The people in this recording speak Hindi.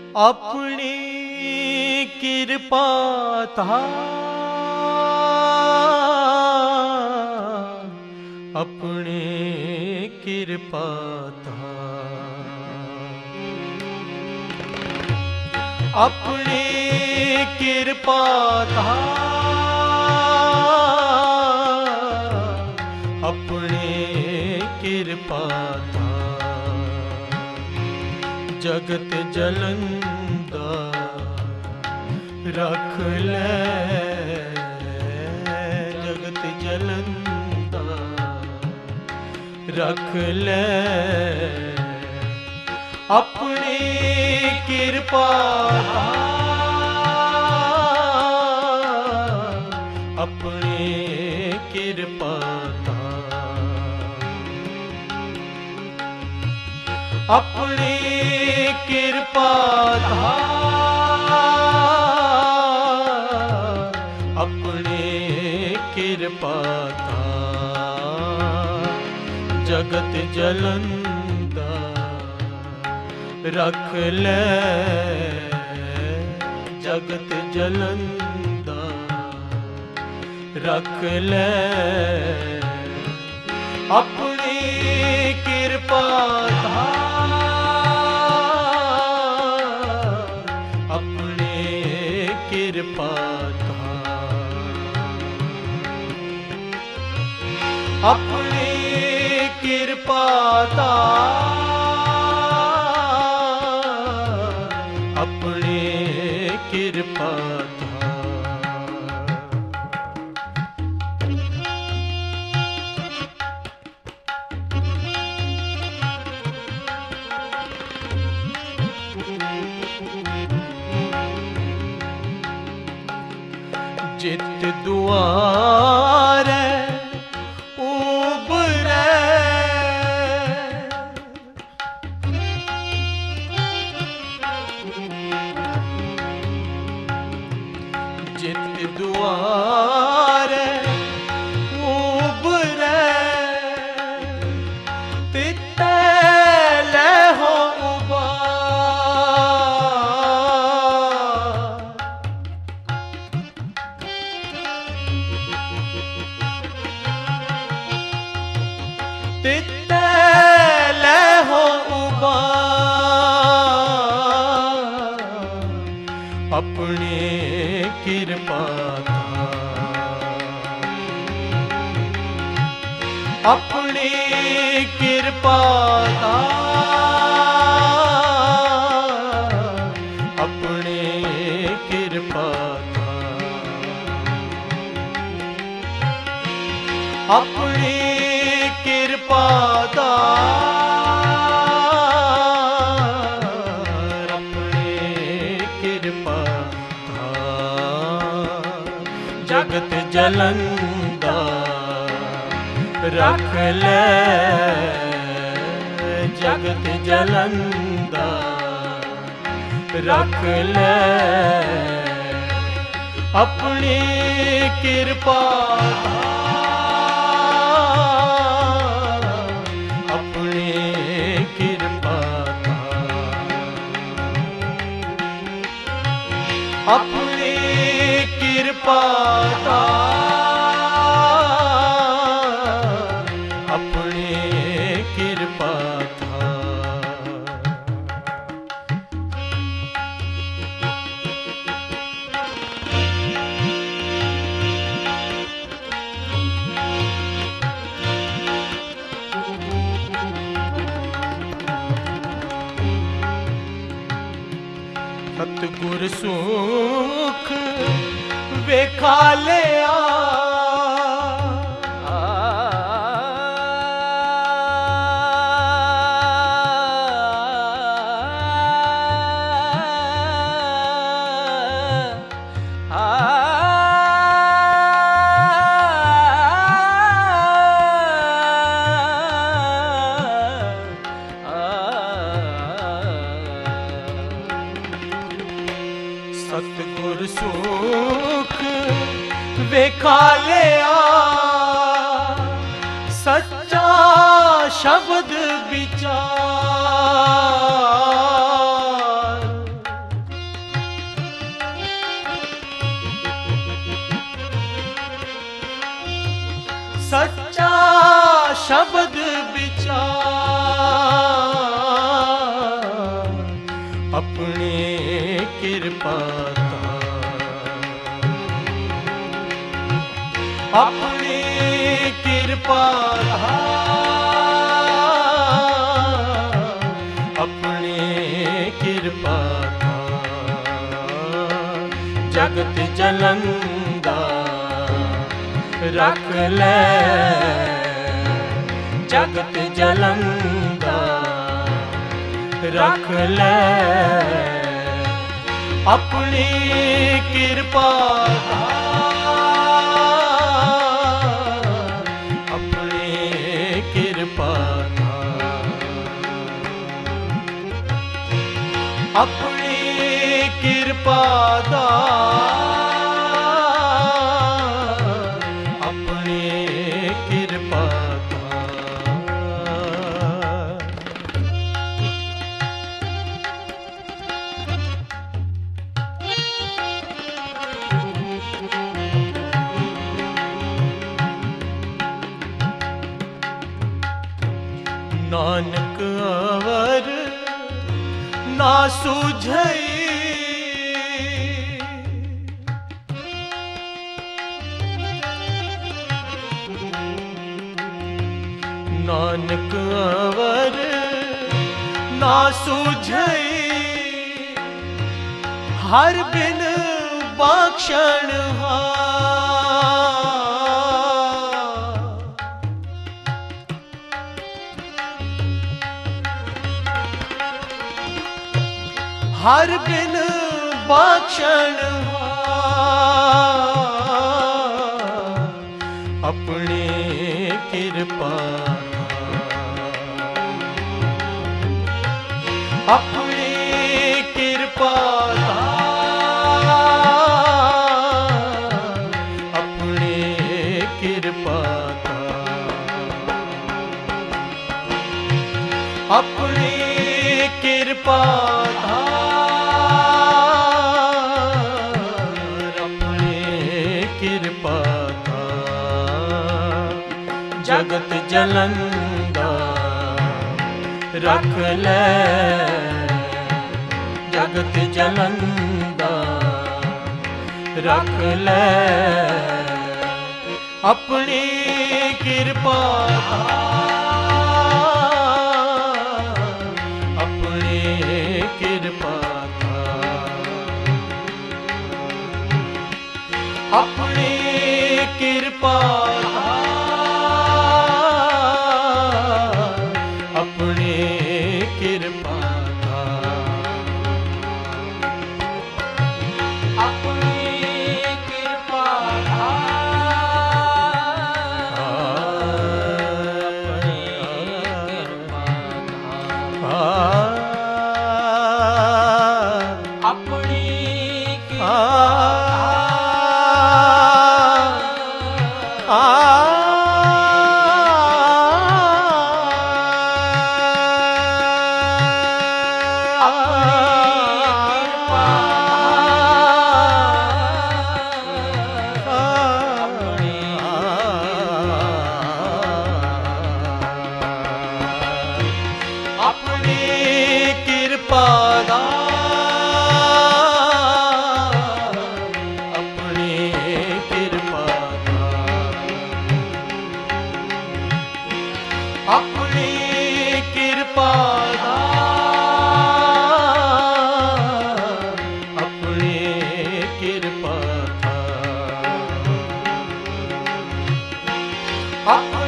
अपनी कृपा था, अपनी कृपा था, अपनी कृपा था, अपनी कृपा था। जगत जलंदा रख ले, जगत जलंदा रख ले, अपनी कृपा था, अपनी कृपा था, अपनी कृपा था, अपनी कृपा था। जगत जलंदा रख ले, जगत जलंदा रख ले, अपनी कृपा था, अपनी कृपा था, अपनी कृपा था, अपनी कृपा था। जित दुआरे उबरे, जित दुआरे उबरे, तिते लहो उबार, तिते लहो उबार, अपनी कृपा था, अपनी कृपा था, अपनी कृपा था, अपनी कृपा था, अपनी कृपा था। जगत जलंदा रख ले, जगत जलंदा रख ले, अपनी कृपा था, अपनी कृपा था, अपनी कृपा था, अपनी कृपा था। सतगुर सुख वेखा लिया, सतगुर सुख वेखा लिया, सच्चा शब्द विचार, किरपा अपनी किरपा अपनी किरपा जगत जलंदा रख ले जगत जलंदा रख ले अपनी किरपा अपनी किरपा अपनी किरपा दा अपनी किरपा नानक अवर ना सूझई नानक अवर ना सूझई हर बिन बख्शण हर बिन बख्शण अपनी किरपा अपनी किरपा अपनी किरपा अपनी किरपा जगत जलंदा रख ले जगत जलंदा रख ले अपनी किरपा अपनी किरपा अपनी किरपा अपनी किरपा अपनी किरपा अपनी अपनी किरपा अपनी किरपा